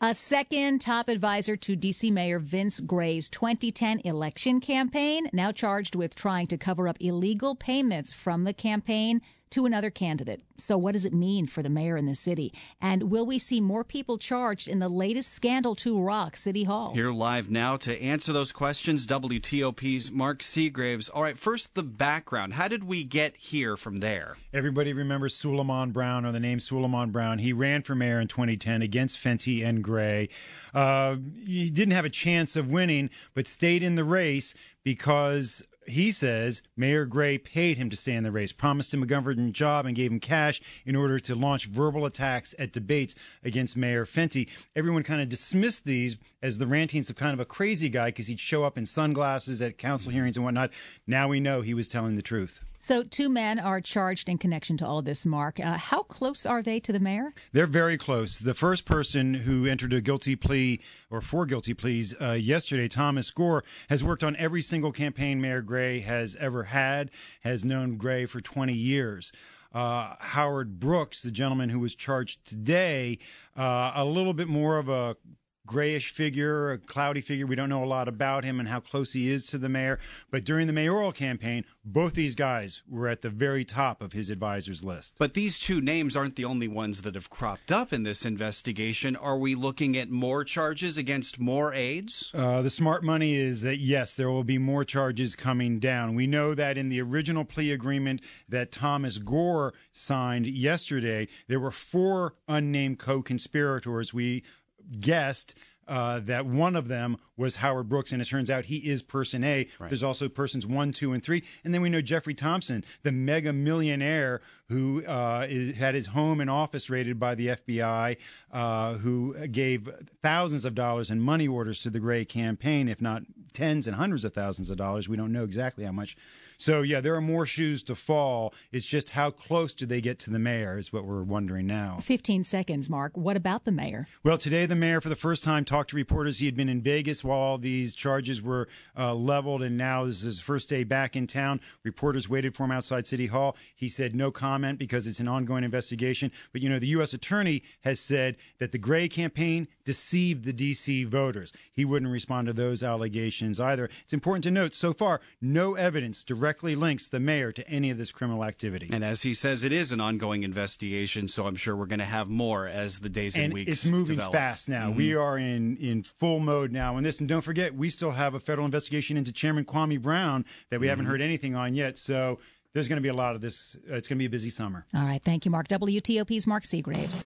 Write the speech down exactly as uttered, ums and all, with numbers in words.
A second top advisor to D C. Mayor Vince Gray's twenty ten election campaign, now charged with trying to cover up illegal payments from the campaign to another candidate. So what does it mean for the mayor in the city? And will we see more people charged in the latest scandal to rock City Hall? Here live now to answer those questions, W T O P's Mark Seagraves. All right, first the background. How did we get here from there? Everybody remembers Suleiman Brown, or the name Suleiman Brown. He ran for mayor in twenty ten against Fenty and Gray. Uh, he didn't have a chance of winning, but stayed in the race because he says Mayor Gray paid him to stay in the race, promised him a government job, and gave him cash in order to launch verbal attacks at debates against Mayor Fenty. Everyone kind of dismissed these as the rantings of kind of a crazy guy because he'd show up in sunglasses at council hearings and whatnot. Now we know he was telling the truth. So two men are charged in connection to all of this, Mark. Uh, how close are they to the mayor? They're very close. The first person who entered a guilty plea, or four guilty pleas, uh, yesterday, Thomas Gore, has worked on every single campaign Mayor Gray has ever had, has known Gray for twenty years. Uh, Howard Brooks, the gentleman who was charged today, uh, a little bit more of a grayish figure, a cloudy figure. We don't know a lot about him and how close he is to the mayor. But during the mayoral campaign, both these guys were at the very top of his advisors list. But these two names aren't the only ones that have cropped up in this investigation. Are we looking at more charges against more aides? Uh, the smart money is that, yes, there will be more charges coming down. We know that in the original plea agreement that Thomas Gore signed yesterday, there were four unnamed co-conspirators. We guessed uh, that one of them was Howard Brooks, and it turns out he is person A. Right. There's also persons one, two, and three. And then we know Jeffrey Thompson, the mega millionaire who uh, is, had his home and office raided by the F B I, uh, who gave thousands of dollars in money orders to the Gray campaign, if not tens and hundreds of thousands of dollars. We don't know exactly how much. So, yeah, there are more shoes to fall. It's just how close do they get to the mayor is what we're wondering now. fifteen seconds, Mark. What about the mayor? Well, today the mayor for the first time talked to reporters. He had been in Vegas while all these charges were uh, leveled, and now this is his first day back in town. Reporters waited for him outside City Hall. He said no comment because it's an ongoing investigation. But, you know, the U S attorney has said that the Gray campaign deceived the D C voters. He wouldn't respond to those allegations either. It's important to note, so far, no evidence directly links the mayor to any of this criminal activity. And as he says, it is an ongoing investigation, so I'm sure we're going to have more as the days and, and weeks it's moving develop. fast now. Mm-hmm. We are in, in full mode now on this. And don't forget, we still have a federal investigation into Chairman Kwame Brown that we mm-hmm. haven't heard anything on yet. So there's going to be a lot of this. Uh, it's going to be a busy summer. All right. Thank you, Mark. W T O P's Mark Seagraves.